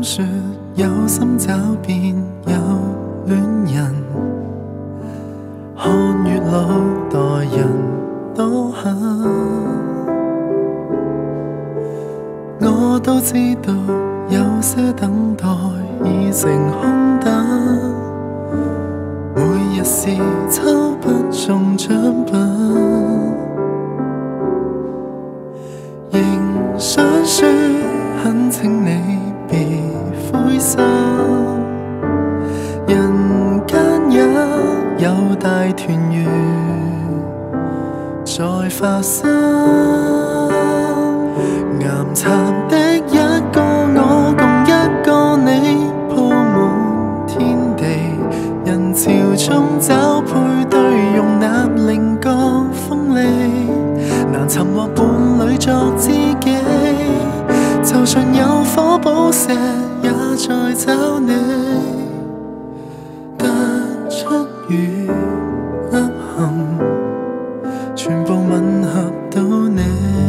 說有心找便有戀人，看月老待人多狠，我都知道有些等待已成空等，每日是抽不中獎品，仍想說懇請你別灰心，人間也有大團圓在發生，岩巉的一個我共一個你鋪滿天地，人潮中找配對容納另個鋒利，難尋獲伴侶作知己，就算有火寶石也在找你，突出與凹陷全部吻合到你。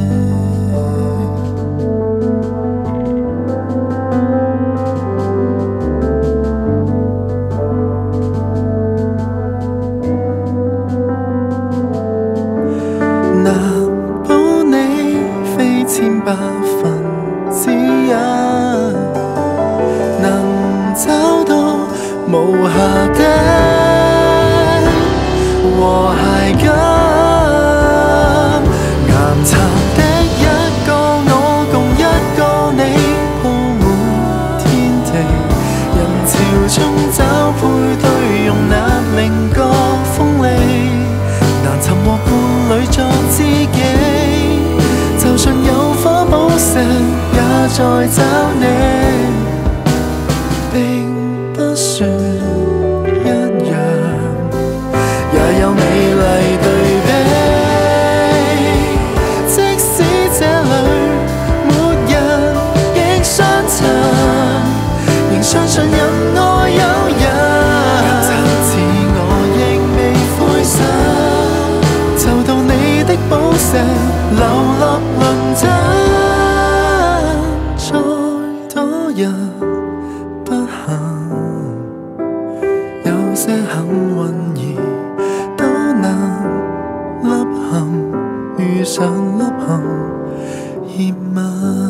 難保你非千百分之一，能找到無瑕的和諧感。岩巉的一個我共一個你鋪滿天地，人潮中找配對容納另個鋒利，難尋獲伴侶作知己，就算有火寶石也在找你，並不算一樣，也有美麗對比。即使這裏沒人亦相襯，仍相信人愛有人。就似我亦未灰心，就到你的寶石流落鄰陣，再多人不幸，有些幸運兒都能凹陷，遇上凹陷葉問。